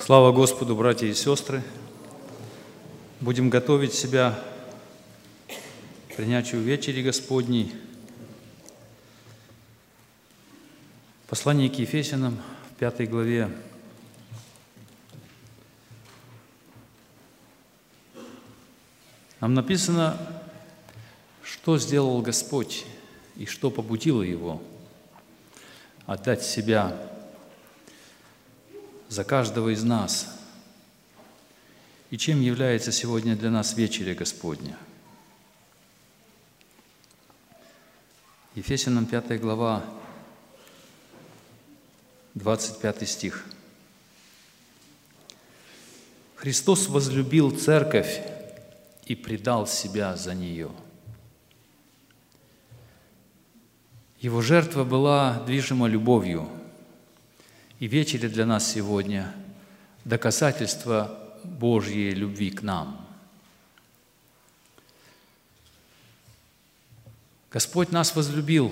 Слава Господу, братья и сестры! Будем готовить себя к принятию вечери Господней. Послание к Ефесянам в 5 главе. Нам написано, что сделал Господь и что побудило Его отдать себя за каждого из нас. И чем является сегодня для нас вечеря Господня? Ефесянам 5 глава, 25 стих. «Христос возлюбил церковь и предал себя за нее». Его жертва была движима любовью. И вечеря для нас сегодня – доказательство Божьей любви к нам. Господь нас возлюбил.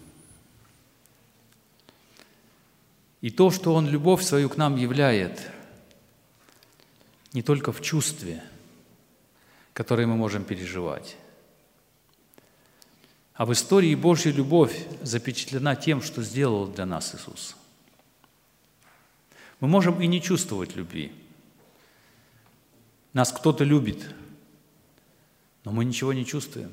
И то, что Он любовь свою к нам являет, не только в чувстве, которое мы можем переживать, а в истории Божья любовь запечатлена тем, что сделал для нас Иисус. Мы можем и не чувствовать любви. Нас кто-то любит, но мы ничего не чувствуем.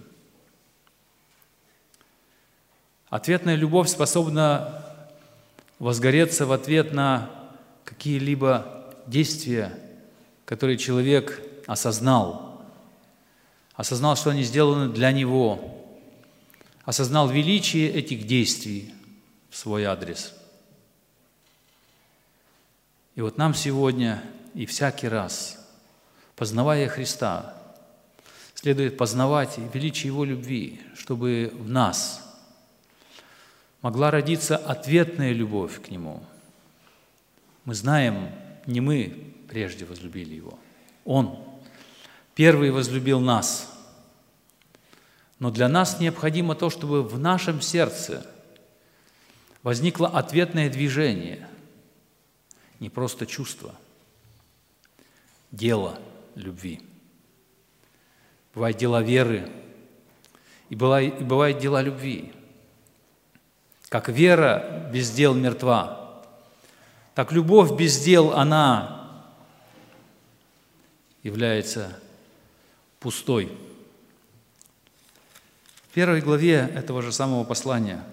Ответная любовь способна возгореться в ответ на какие-либо действия, которые человек осознал, что они сделаны для него, осознал величие этих действий в свой адрес. И вот нам сегодня и всякий раз, познавая Христа, следует познавать величие Его любви, чтобы в нас могла родиться ответная любовь к Нему. Мы знаем, не мы прежде возлюбили Его, Он первый возлюбил нас. Но для нас необходимо то, чтобы в нашем сердце возникло ответное движение, не просто чувство, дело любви. Бывают дела веры, и бывают дела любви. Как вера без дел мертва, так любовь без дел, она является пустой. В 1 главе этого же самого послания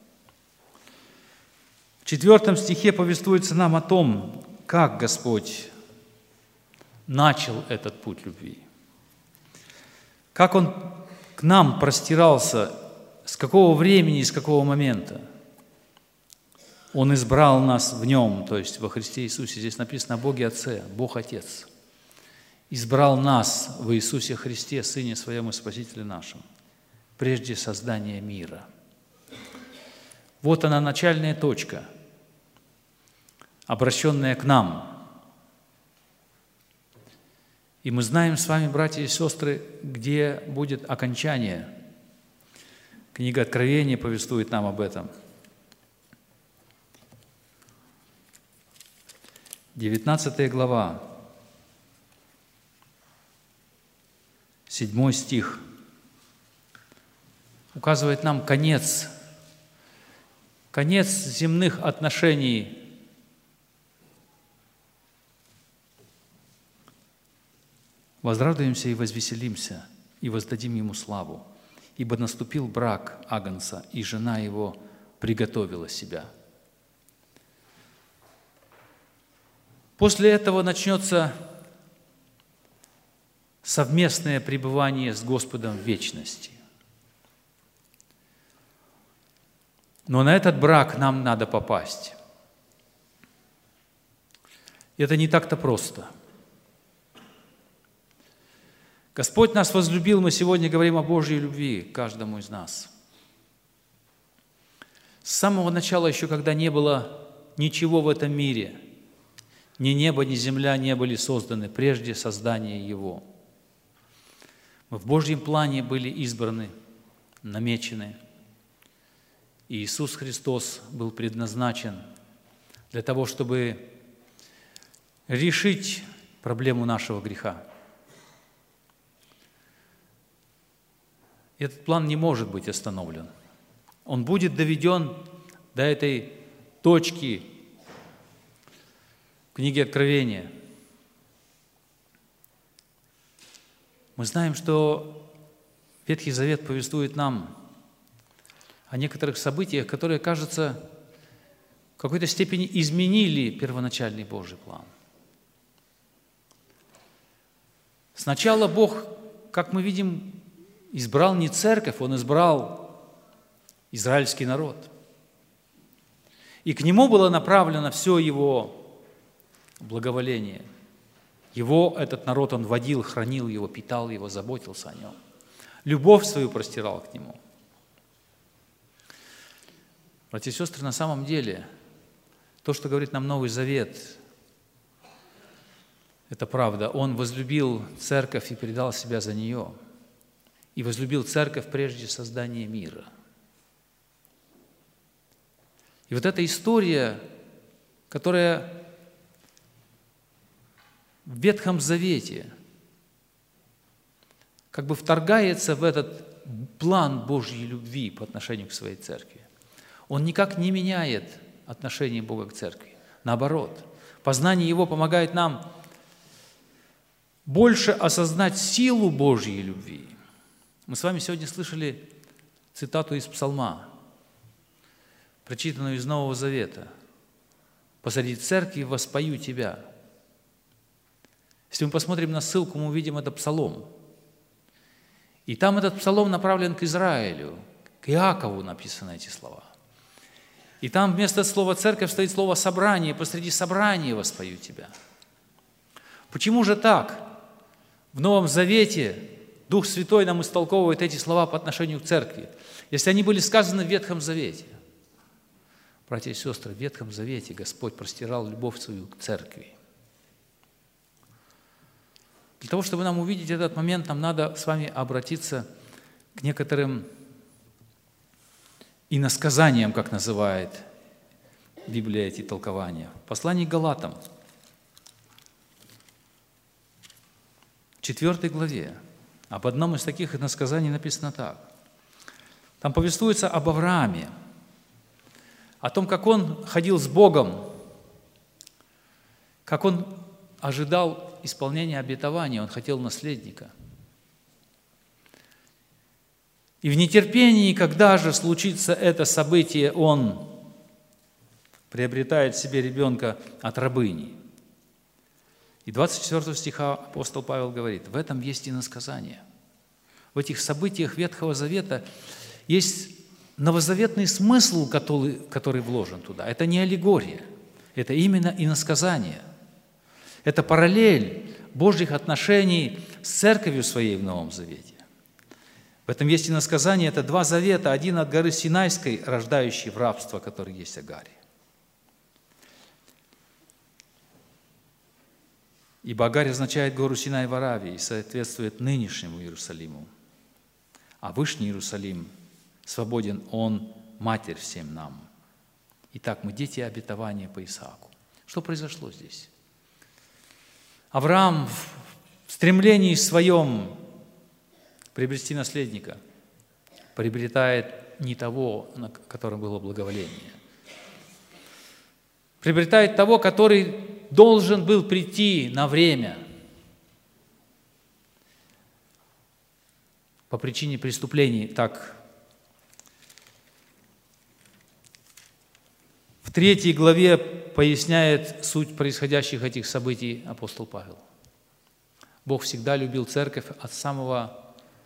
в 4 стихе повествуется нам о том, как Господь начал этот путь любви, как Он к нам простирался, с какого времени и с какого момента. Он избрал нас в Нем, то есть во Христе Иисусе. Здесь написано о Боге Отце, Бог Отец. Избрал нас в Иисусе Христе, Сыне Своем и Спасителе нашем, прежде создания мира. Вот она, начальная точка, обращенная к нам. И мы знаем с вами, братья и сестры, где будет окончание. Книга Откровения повествует нам об этом. 19 глава, 7 стих, указывает нам конец земных отношений. «Возрадуемся и возвеселимся, и воздадим Ему славу, ибо наступил брак Агнца, и жена Его приготовила себя». После этого начнется совместное пребывание с Господом в вечности. Но на этот брак нам надо попасть. Это не так-то просто. Господь нас возлюбил, мы сегодня говорим о Божьей любви к каждому из нас. С самого начала, еще когда не было ничего в этом мире, ни небо, ни земля не были созданы прежде создания Его. Мы в Божьем плане были избраны, намечены. И Иисус Христос был предназначен для того, чтобы решить проблему нашего греха. Этот план не может быть остановлен. Он будет доведен до этой точки в книге Откровения. Мы знаем, что Ветхий Завет повествует нам о некоторых событиях, которые, кажется, в какой-то степени изменили первоначальный Божий план. Сначала Бог, как мы видим, избрал не церковь, Он избрал израильский народ. И к нему было направлено все его благоволение. Его, этот народ, Он водил, хранил его, питал его, заботился о нем. Любовь свою простирал к нему. Братья и сестры, на самом деле, то, что говорит нам Новый Завет, это правда. Он возлюбил церковь и предал себя за нее. И возлюбил церковь прежде создания мира. И вот эта история, которая в Ветхом Завете как бы вторгается в этот план Божьей любви по отношению к своей церкви, он никак не меняет отношение Бога к церкви. Наоборот, познание Его помогает нам больше осознать силу Божьей любви. Мы с вами сегодня слышали цитату из Псалма, прочитанную из Нового Завета. «Посреди церкви воспою Тебя». Если мы посмотрим на ссылку, мы увидим это Псалом. И там этот Псалом направлен к Израилю, к Иакову написаны эти слова. И там вместо слова «церковь» стоит слово «собрание», «посреди собрания воспою Тебя». Почему же так? В Новом Завете Дух Святой нам истолковывает эти слова по отношению к церкви, если они были сказаны в Ветхом Завете. Братья и сестры, в Ветхом Завете Господь простирал любовь свою к церкви. Для того, чтобы нам увидеть этот момент, нам надо с вами обратиться к некоторым иносказаниям, как называет Библия эти толкования. Послание к Галатам, 4 главе. Об одном из таких иносказаний написано так. Там повествуется об Аврааме, о том, как он ходил с Богом, как он ожидал исполнения обетования, он хотел наследника. И в нетерпении, когда же случится это событие, он приобретает себе ребенка от рабыни. И 24 стиха апостол Павел говорит, в этом есть иносказание. В этих событиях Ветхого Завета есть новозаветный смысл, который вложен туда. Это не аллегория, это именно иносказание. Это параллель Божьих отношений с церковью своей в Новом Завете. В этом есть иносказание, это два завета, один от горы Синайской, рождающий в рабство, который есть Агаре. Ибо Агарь означает гору Синай в Аравии и соответствует нынешнему Иерусалиму. А Вышний Иерусалим свободен, он матерь всем нам. Итак, мы дети обетования по Исааку. Что произошло здесь? Авраам в стремлении своем приобрести наследника приобретает не того, на котором было благоволение. Приобретает того, который должен был прийти на время по причине преступлений. Так, в 3 главе поясняет суть происходящих этих событий апостол Павел. Бог всегда любил церковь от самого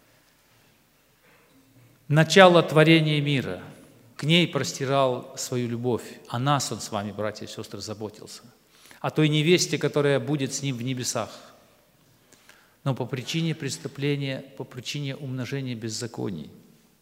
начала творения мира. К ней простирал свою любовь. О нас Он с вами, братья и сестры, заботился. О той невесте, которая будет с Ним в небесах. Но по причине преступления, по причине умножения беззаконий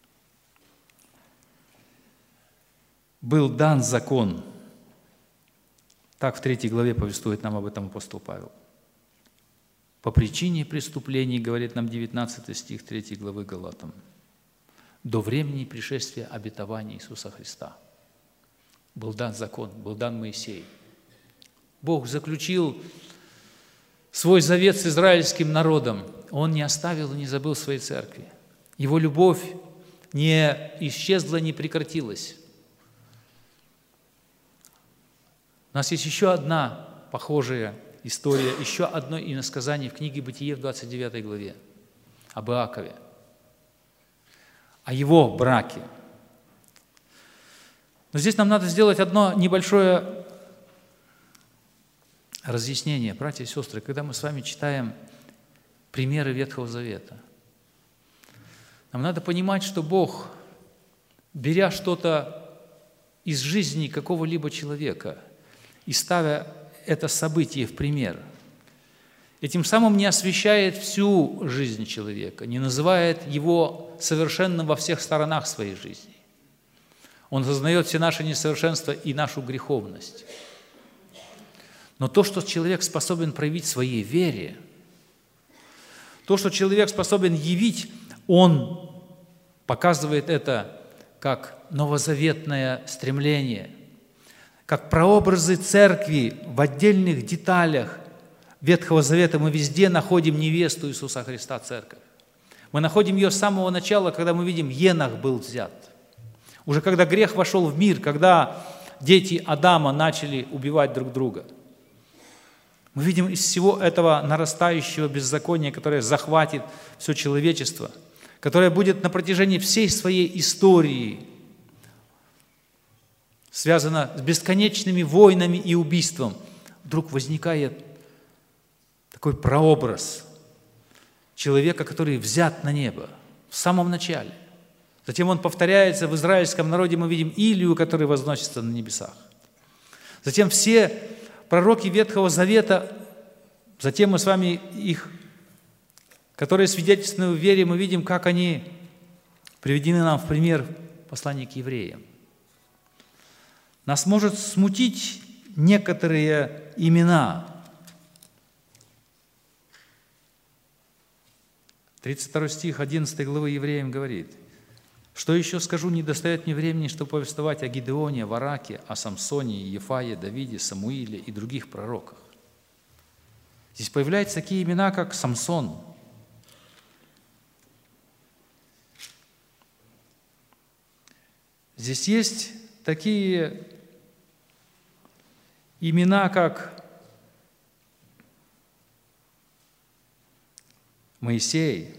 был дан закон. Так в 3 главе повествует нам об этом апостол Павел. По причине преступлений, говорит нам 19 стих 3 главы Галатам, до времени пришествия обетования Иисуса Христа был дан закон, был дан Моисей. Бог заключил свой завет с израильским народом, Он не оставил и не забыл своей церкви. Его любовь не исчезла, не прекратилась. У нас есть еще одна похожая история, еще одно иносказание в книге «Бытие» в 29 главе об Иакове, о его браке. Но здесь нам надо сделать одно небольшое разъяснение, братья и сестры, когда мы с вами читаем примеры Ветхого Завета. Нам надо понимать, что Бог, беря что-то из жизни какого-либо человека и ставя это событие в пример, этим самым не освещает всю жизнь человека, не называет его совершенным во всех сторонах своей жизни. Он осознает все наши несовершенства и нашу греховность. Но то, что человек способен проявить в своей вере, то, что человек способен явить, он показывает это как новозаветное стремление, как прообразы церкви в отдельных деталях Ветхого Завета. Мы везде находим невесту Иисуса Христа, церковь. Мы находим ее с самого начала, когда мы видим, Енох был взят. Уже когда грех вошел в мир, когда дети Адама начали убивать друг друга. Мы видим из всего этого нарастающего беззакония, которое захватит все человечество, которое будет на протяжении всей своей истории связано с бесконечными войнами и убийством. Вдруг возникает такой прообраз человека, который взят на небо в самом начале. Затем он повторяется в израильском народе, мы видим Илию, который возносится на небесах. Затем все пророки Ветхого Завета, затем мы с вами их, которые свидетельствуют в вере, мы видим, как они приведены нам в пример в послании к евреям. Нас может смутить некоторые имена. 32 стих 11 главы Евреям говорит: «Что еще скажу, не достает мне времени, чтобы повествовать о Гидеоне, Вараке, о Самсоне, Ефае, Давиде, Самуиле и других пророках». Здесь появляются такие имена, как Самсон. Здесь есть такие имена, как Моисей.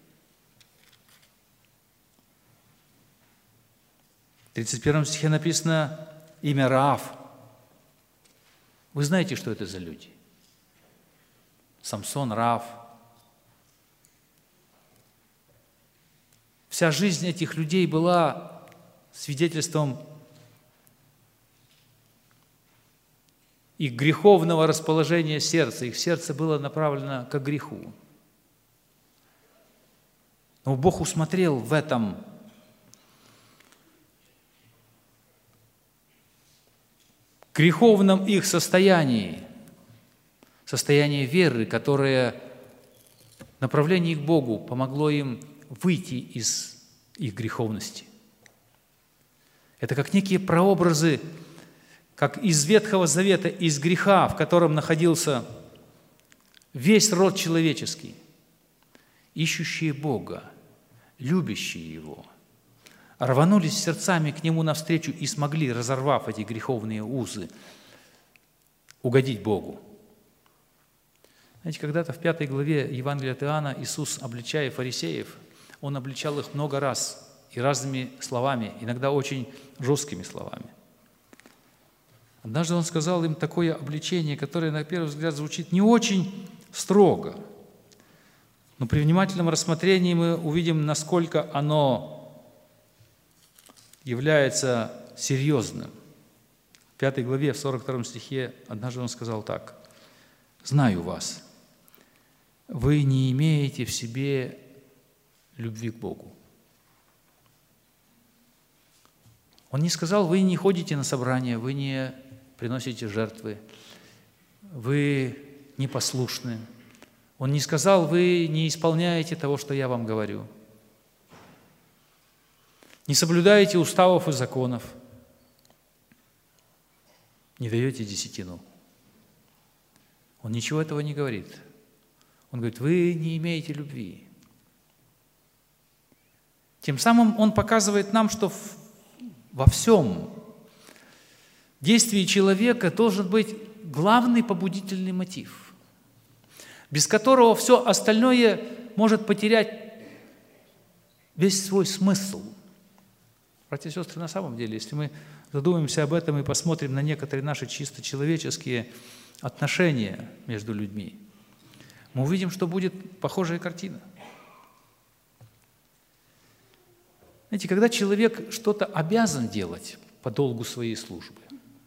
В 31 стихе написано имя Раав. Вы знаете, что это за люди? Самсон, Раав. Вся жизнь этих людей была свидетельством их греховного расположения сердца. Их сердце было направлено к греху. Но Бог усмотрел в этом греховном их состоянии, состояние веры, которое направление их к Богу помогло им выйти из их греховности. Это как некие прообразы, как из Ветхого Завета, из греха, в котором находился весь род человеческий, ищущие Бога, любящие Его, рванулись сердцами к Нему навстречу и смогли, разорвав эти греховные узы, угодить Богу. Знаете, когда-то в 5 главе Евангелия от Иоанна Иисус, обличая фарисеев, Он обличал их много раз и разными словами, иногда очень жесткими словами. Однажды Он сказал им такое обличение, которое, на первый взгляд, звучит не очень строго, но при внимательном рассмотрении мы увидим, насколько оно является серьезным. В 5 главе, в 42 стихе, однажды Он сказал так: «Знаю вас, вы не имеете в себе любви к Богу». Он не сказал: вы не ходите на собрания, вы не приносите жертвы, вы непослушны. Он не сказал: вы не исполняете того, что я вам говорю, не соблюдаете уставов и законов, не даете десятину. Он ничего этого не говорит. Он говорит, вы не имеете любви. Тем самым он показывает нам, что во всем действии человека должен быть главный побудительный мотив, без которого все остальное может потерять весь свой смысл. Братья и сестры, на самом деле, если мы задумаемся об этом и посмотрим на некоторые наши чисто человеческие отношения между людьми, мы увидим, что будет похожая картина. Знаете, когда человек что-то обязан делать по долгу своей службы,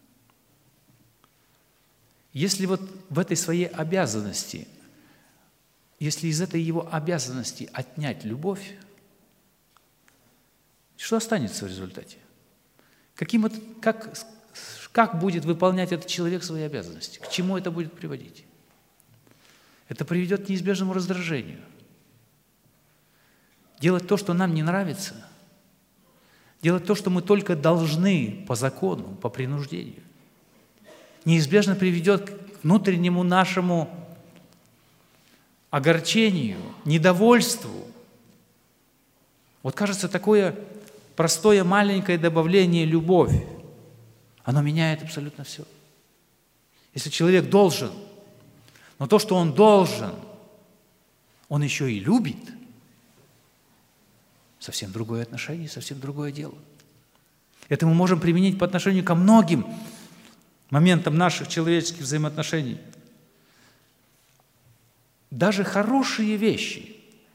если вот в этой своей обязанности, если из этой его обязанности отнять любовь, что останется в результате? Как будет выполнять этот человек свои обязанности? К чему это будет приводить? Это приведет к неизбежному раздражению. Делать то, что нам не нравится, делать то, что мы только должны по закону, по принуждению, неизбежно приведет к внутреннему нашему огорчению, недовольству. Вот кажется, такое простое маленькое добавление «любовь», оно меняет абсолютно все. Если человек должен, но то, что он должен, он еще и любит, совсем другое отношение, совсем другое дело. Это мы можем применить по отношению ко многим моментам наших человеческих взаимоотношений. Даже хорошие вещи,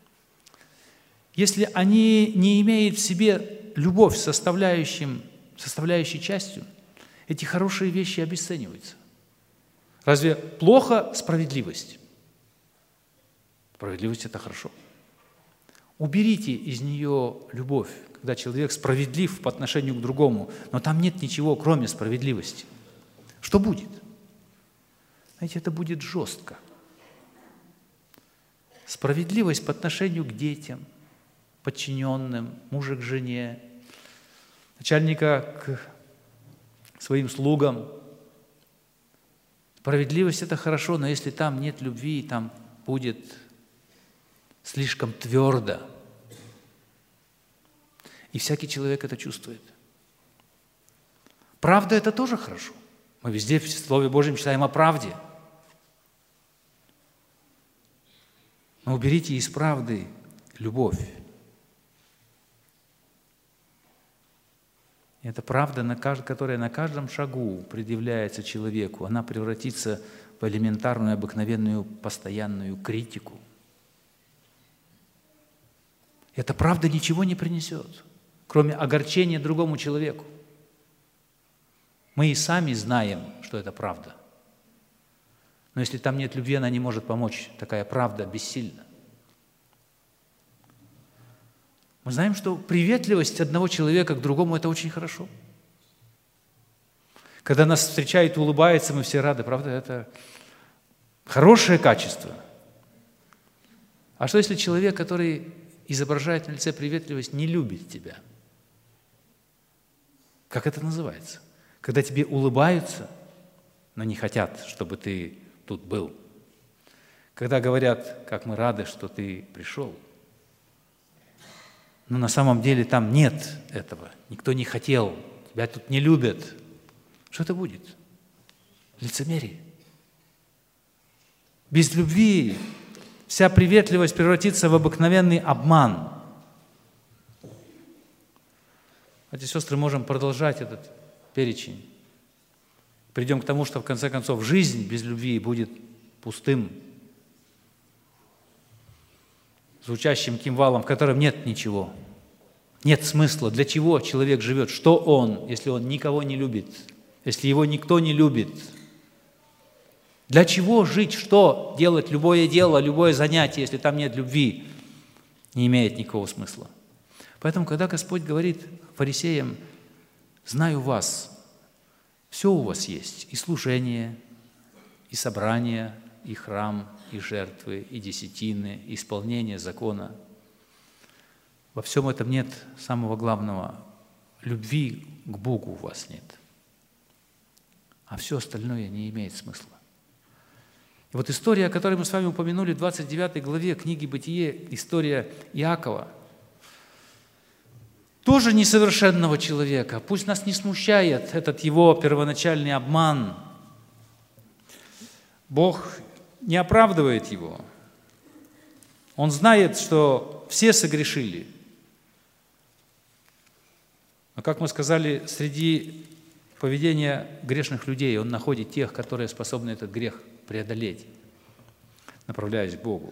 если они не имеют в себе любовь составляющей частью, эти хорошие вещи обесцениваются. Разве плохо справедливость? Справедливость – это хорошо. Уберите из нее любовь, когда человек справедлив по отношению к другому, но там нет ничего, кроме справедливости. Что будет? Знаете, это будет жестко. Справедливость по отношению к детям, подчиненным, мужа к жене, начальника к своим слугам. Справедливость – это хорошо, но если там нет любви, там будет слишком твердо. И всякий человек это чувствует. Правда – это тоже хорошо. Мы везде в Слове Божьем читаем о правде. Но уберите из правды любовь. И эта правда, которая на каждом шагу предъявляется человеку, она превратится в элементарную, обыкновенную, постоянную критику. Эта правда ничего не принесет, кроме огорчения другому человеку. Мы и сами знаем, что это правда. Но если там нет любви, она не может помочь. Такая правда бессильна. Мы знаем, что приветливость одного человека к другому – это очень хорошо. Когда нас встречают и улыбаются, мы все рады, правда? Это хорошее качество. А что, если человек, который изображает на лице приветливость, не любит тебя? Как это называется? Когда тебе улыбаются, но не хотят, чтобы ты тут был. Когда говорят, как мы рады, что ты пришел. Но на самом деле там нет этого. Никто не хотел, тебя тут не любят. Что это будет? Лицемерие. Без любви вся приветливость превратится в обыкновенный обман. Братья и сестры, можем продолжать этот перечень. Придем к тому, что в конце концов жизнь без любви будет пустым, звучащим кимвалом, в котором нет ничего, нет смысла. Для чего человек живет? Что он, если он никого не любит, если его никто не любит? Для чего жить? Что делать? Любое дело, любое занятие, если там нет любви, не имеет никакого смысла. Поэтому, когда Господь говорит фарисеям: «Знаю вас, все у вас есть, и служение, и собрание, и храм, и жертвы, и десятины, и исполнение закона». Во всем этом нет самого главного. Любви к Богу у вас нет. А все остальное не имеет смысла. И вот история, о которой мы с вами упомянули в 29 главе книги «Бытие», история Иакова, тоже несовершенного человека. Пусть нас не смущает этот его первоначальный обман. Бог не оправдывает его. Он знает, что все согрешили. Но, как мы сказали, среди поведения грешных людей Он находит тех, которые способны этот грех преодолеть, направляясь к Богу.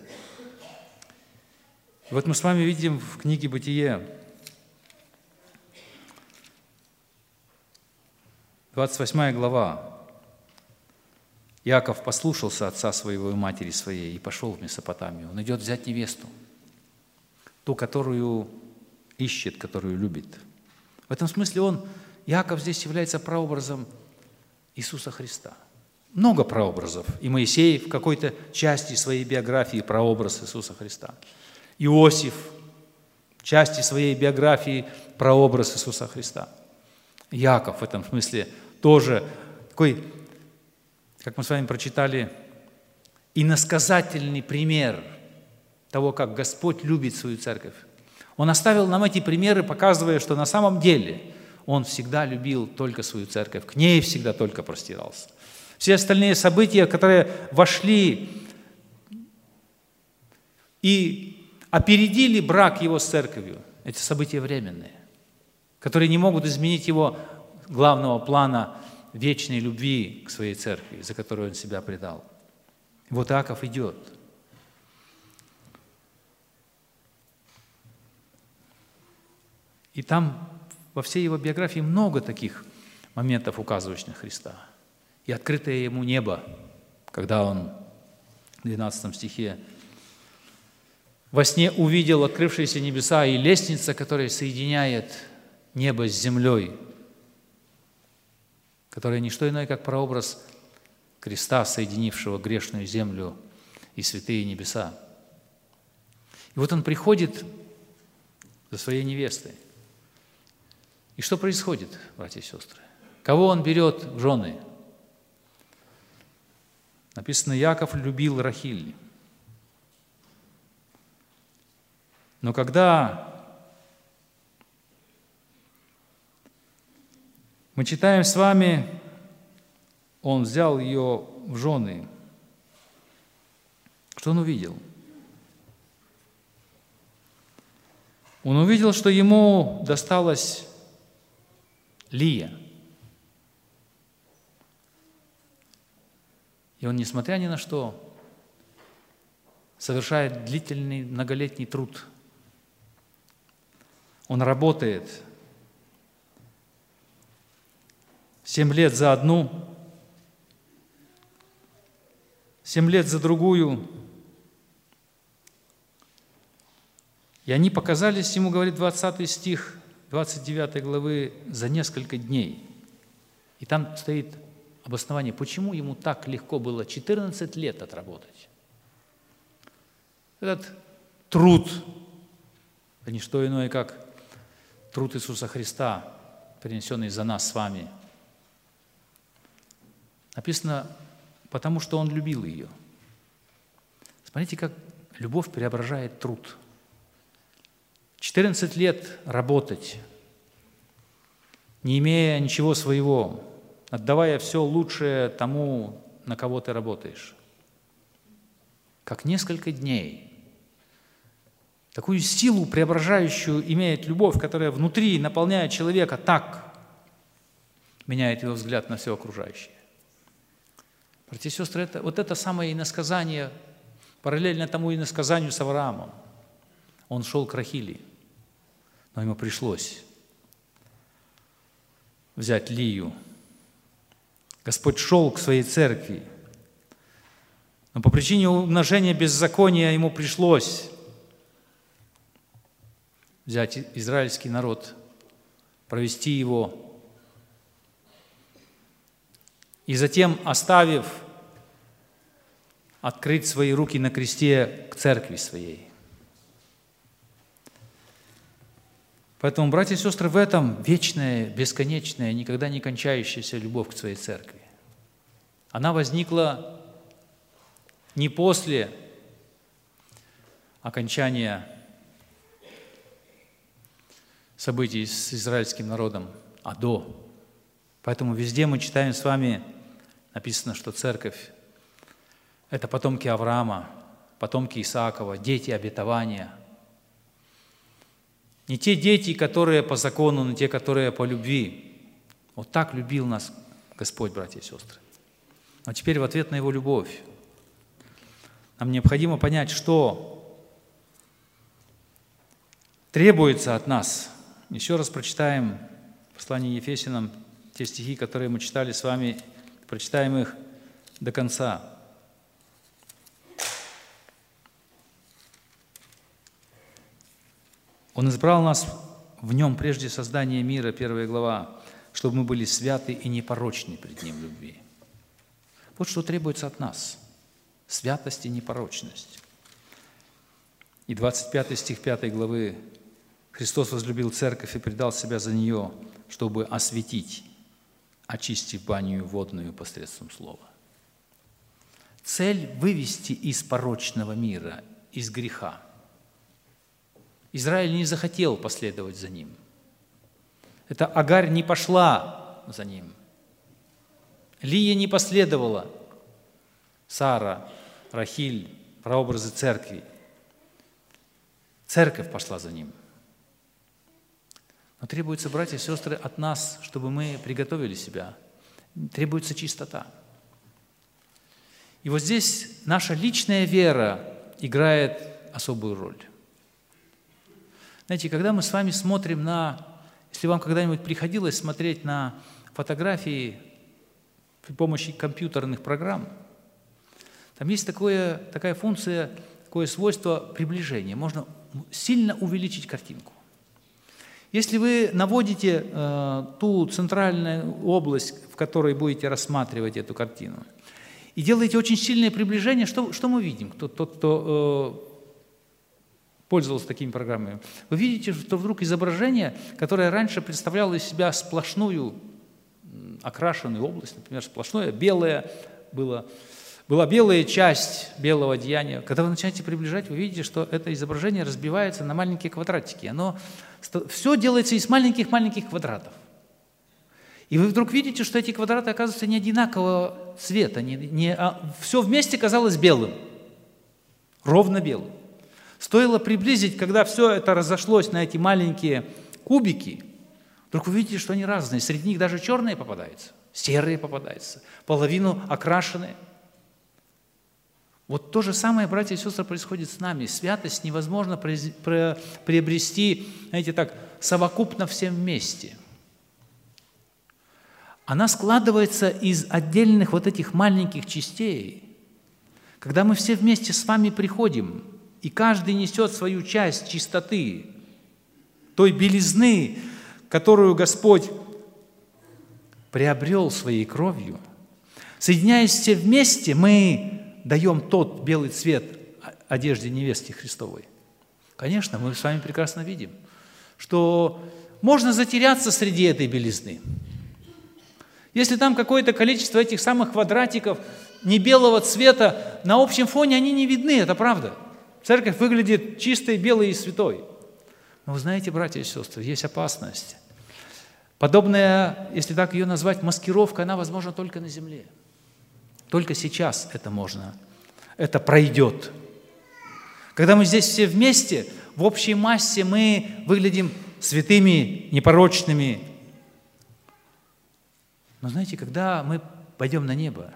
И вот мы с вами видим в книге «Бытие», 28 глава. Иаков послушался отца своего и матери своей и пошел в Месопотамию. Он идет взять невесту, ту, которую ищет, которую любит. В этом смысле Иаков здесь является прообразом Иисуса Христа. Много прообразов. И Моисей в какой-то части своей биографии прообраз Иисуса Христа. Иосиф в части своей биографии прообраз Иисуса Христа. Иаков в этом смысле тоже такой, как мы с вами прочитали, иносказательный пример того, как Господь любит свою церковь. Он оставил нам эти примеры, показывая, что на самом деле Он всегда любил только свою церковь, к ней всегда только простирался. Все остальные события, которые вошли и опередили брак Его с церковью, эти события временные, которые не могут изменить Его главного плана вечной любви к своей церкви, за которую Он себя предал. И вот Иаков идет. И там во всей его биографии много таких моментов, указывающих на Христа. И открытое ему небо, когда он в 12 стихе во сне увидел открывшиеся небеса и лестница, которая соединяет небо с землей, которая не что иное, как прообраз креста, соединившего грешную землю и святые небеса. И вот он приходит за своей невестой. И что происходит, братья и сестры? Кого он берет в жены? Написано, Иаков любил Рахиль. Но когда мы читаем с вами, он взял ее в жены, что он увидел? Он увидел, что ему досталась Лия. И он, несмотря ни на что, совершает длительный многолетний труд. Он работает 7 лет за одну, 7 лет за другую. И они показались ему, говорит 20 стих 29 главы, за несколько дней. И там стоит обоснование, почему ему так легко было 14 лет отработать. Этот труд, это не что иное, как труд Иисуса Христа, принесенный за нас с вами. Написано, потому что Он любил ее. Смотрите, как любовь преображает труд. 14 лет работать, не имея ничего своего, отдавая все лучшее тому, на кого ты работаешь. Как несколько дней. Такую силу преображающую имеет любовь, которая внутри наполняет человека так, меняет его взгляд на все окружающее. Братья и сестры, это самое иносказание, параллельно тому иносказанию с Авраамом. Он шел к Рахили, но ему пришлось взять Лию. Господь шел к своей церкви, но по причине умножения беззакония ему пришлось взять израильский народ, провести его, и затем, оставив, открыть свои руки на кресте к церкви своей. Поэтому, братья и сестры, в этом вечная, бесконечная, никогда не кончающаяся любовь к своей церкви. Она возникла не после окончания событий с израильским народом, а до. Поэтому везде мы читаем с вами, написано, что церковь – это потомки Авраама, потомки Исаакова, дети обетования. Не те дети, которые по закону, но те, которые по любви. Вот так любил нас Господь, братья и сестры. А теперь в ответ на Его любовь нам необходимо понять, что требуется от нас. Еще раз прочитаем послание Ефесянам, те стихи, которые мы читали с вами, прочитаем их до конца. Он избрал нас в Нем прежде создания мира, 1 глава, чтобы мы были святы и непорочны пред Ним в любви. Вот что требуется от нас – святость и непорочность. И 25 стих 5 главы: «Христос возлюбил церковь и предал себя за нее, чтобы осветить, очистив баню водную посредством слова». Цель – вывести из порочного мира, из греха. Израиль не захотел последовать за ним. Это Агарь не пошла за ним. Лия не последовала. Сара, Рахиль, прообразы церкви. Церковь пошла за ним. Но требуется, братья и сестры, от нас, чтобы мы приготовили себя. Требуется чистота. И вот здесь наша личная вера играет особую роль. Знаете, когда мы с вами смотрим на, если вам когда-нибудь приходилось смотреть на фотографии при помощи компьютерных программ, там есть такая функция, такое свойство приближения. Можно сильно увеличить картинку. Если вы наводите ту центральную область, в которой будете рассматривать эту картину, и делаете очень сильное приближение, что мы видим? Кто пользовался такими программами. Вы видите, что вдруг изображение, которое раньше представляло из себя сплошную окрашенную область, например, сплошное белое была белая часть белого одеяния. Когда вы начинаете приближать, вы видите, что это изображение разбивается на маленькие квадратики. Все делается из маленьких-маленьких квадратов. И вы вдруг видите, что эти квадраты оказываются не одинакового цвета, все вместе казалось белым, ровно белым. Стоило приблизить, когда все это разошлось на эти маленькие кубики, вдруг вы видите, что они разные. Среди них даже черные попадаются, серые попадаются, половину окрашенные. Вот то же самое, братья и сестры, происходит с нами. Святость невозможно приобрести, знаете, так, совокупно всем вместе. Она складывается из отдельных вот этих маленьких частей. Когда мы все вместе с вами приходим, и каждый несет свою часть чистоты, той белизны, которую Господь приобрел своей кровью, соединяясь все вместе, мы даем тот белый цвет одежде невесты Христовой. Конечно, мы с вами прекрасно видим, что можно затеряться среди этой белизны. Если там какое-то количество этих самых квадратиков не белого цвета, на общем фоне они не видны, это правда. Церковь выглядит чистой, белой и святой. Но вы знаете, братья и сестры, есть опасность. Подобная, если так ее назвать, маскировка, она возможна только на земле. Только сейчас это можно. Это пройдет. Когда мы здесь все вместе, в общей массе мы выглядим святыми, непорочными. Но знаете, когда мы пойдем на небо,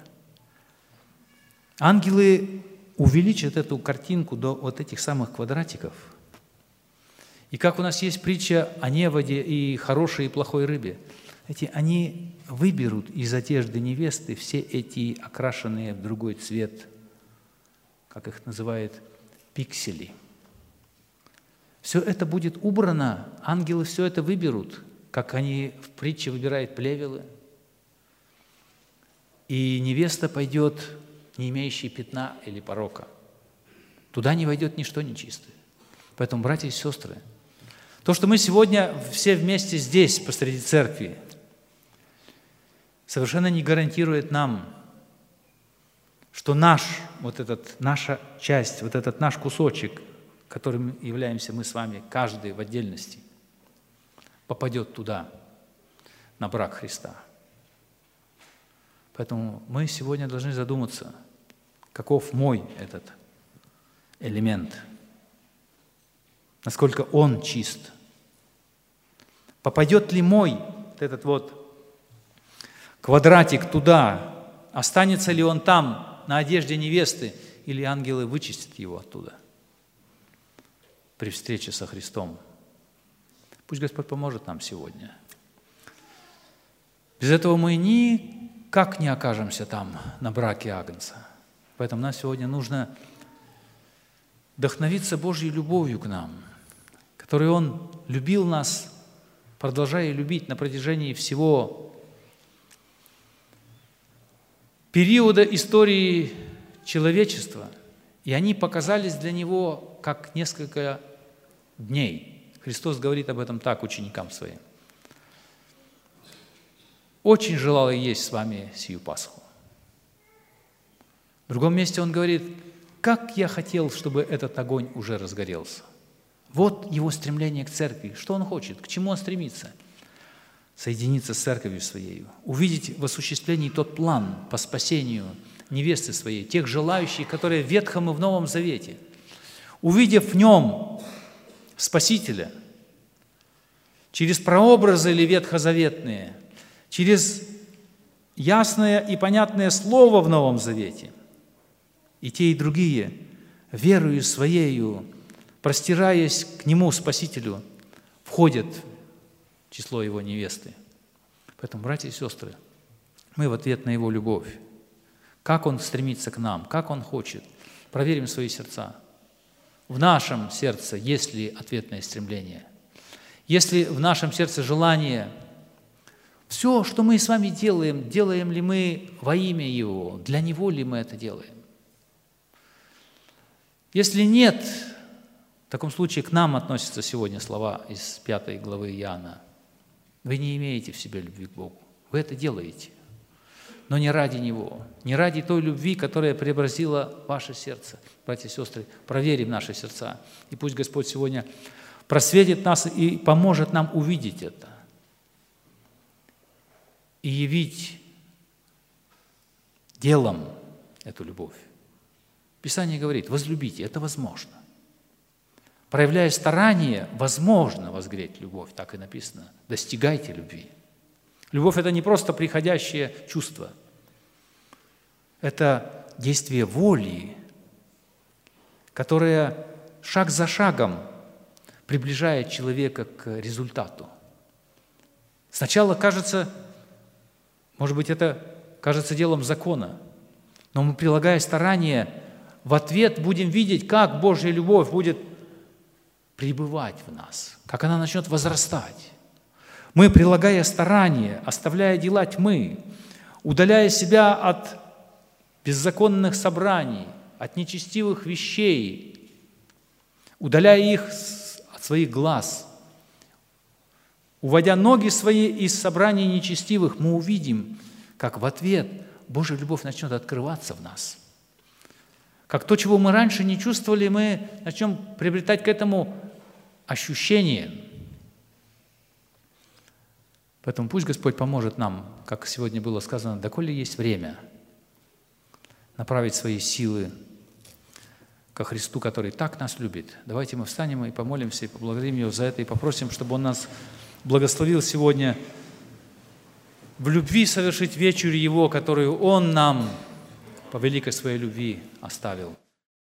ангелы увеличат эту картинку до вот этих самых квадратиков. И как у нас есть притча о неводе и хорошей и плохой рыбе, они выберут из одежды невесты все эти окрашенные в другой цвет, как их называют, пиксели. Все это будет убрано, ангелы все это выберут, как они в притче выбирают плевелы. И невеста пойдет, не имеющая пятна или порока. Туда не войдет ничто нечистое. Поэтому, братья и сестры, то, что мы сегодня все вместе здесь, посреди церкви, совершенно не гарантирует нам, что наша часть, вот этот наш кусочек, которым являемся мы с вами, каждый в отдельности, попадет туда, на брак Христа. Поэтому мы сегодня должны задуматься, каков мой этот элемент, насколько он чист. Попадет ли мой этот квадратик туда, останется ли он там, на одежде невесты, или ангелы вычистят его оттуда при встрече со Христом. Пусть Господь поможет нам сегодня. Без этого мы никак не окажемся там, на браке Агнца. Поэтому нам сегодня нужно вдохновиться Божьей любовью к нам, которой Он любил нас, продолжая любить на протяжении всего периода истории человечества. И они показались для Него как несколько дней. Христос говорит об этом так ученикам Своим. Очень желал я есть с вами сию Пасху. В другом месте Он говорит, как я хотел, чтобы этот огонь уже разгорелся. Вот Его стремление к церкви. Что Он хочет? К чему Он стремится? Соединиться с церковью Своей, увидеть в осуществлении тот план по спасению невесты Своей, тех желающих, которые в Ветхом и в Новом Завете. Увидев в Нем Спасителя, через прообразы или ветхозаветные, через ясное и понятное Слово в Новом Завете, и те, и другие, верою Своею, простираясь к Нему, Спасителю, входят в число Его невесты. Поэтому, братья и сестры, мы в ответ на Его любовь, как Он стремится к нам, как Он хочет, проверим свои сердца. В нашем сердце есть ли ответное стремление? Есть ли в нашем сердце желание? Все, что мы с вами делаем, делаем ли мы во имя Его? Для Него ли мы это делаем? Если нет, в таком случае к нам относятся сегодня слова из 5 главы Иоанна. Вы не имеете в себе любви к Богу. Вы это делаете, но не ради Него, не ради той любви, которая преобразила ваше сердце. Братья и сестры, проверим наши сердца. И пусть Господь сегодня просветит нас и поможет нам увидеть это. И явить делом эту любовь. Писание говорит, возлюбите, это возможно. Проявляя старание, возможно возгреть любовь, так и написано. Достигайте любви. Любовь – это не просто приходящее чувство. Это действие воли, которое шаг за шагом приближает человека к результату. Сначала кажется, может быть, это кажется делом закона, но мы, прилагая старания, в ответ будем видеть, как Божья любовь будет пребывать в нас, как она начнет возрастать. Мы, прилагая старания, оставляя дела тьмы, удаляя себя от беззаконных собраний, от нечестивых вещей, удаляя их от своих глаз, уводя ноги свои из собраний нечестивых, мы увидим, как в ответ Божья любовь начнет открываться в нас. Как то, чего мы раньше не чувствовали, мы начнем приобретать к этому ощущение. Поэтому пусть Господь поможет нам, как сегодня было сказано, доколе есть время, направить свои силы ко Христу, который так нас любит. Давайте мы встанем и помолимся, и поблагодарим Его за это, и попросим, чтобы Он нас благословил сегодня в любви совершить вечерю Его, которую Он нам по великой своей любви оставил.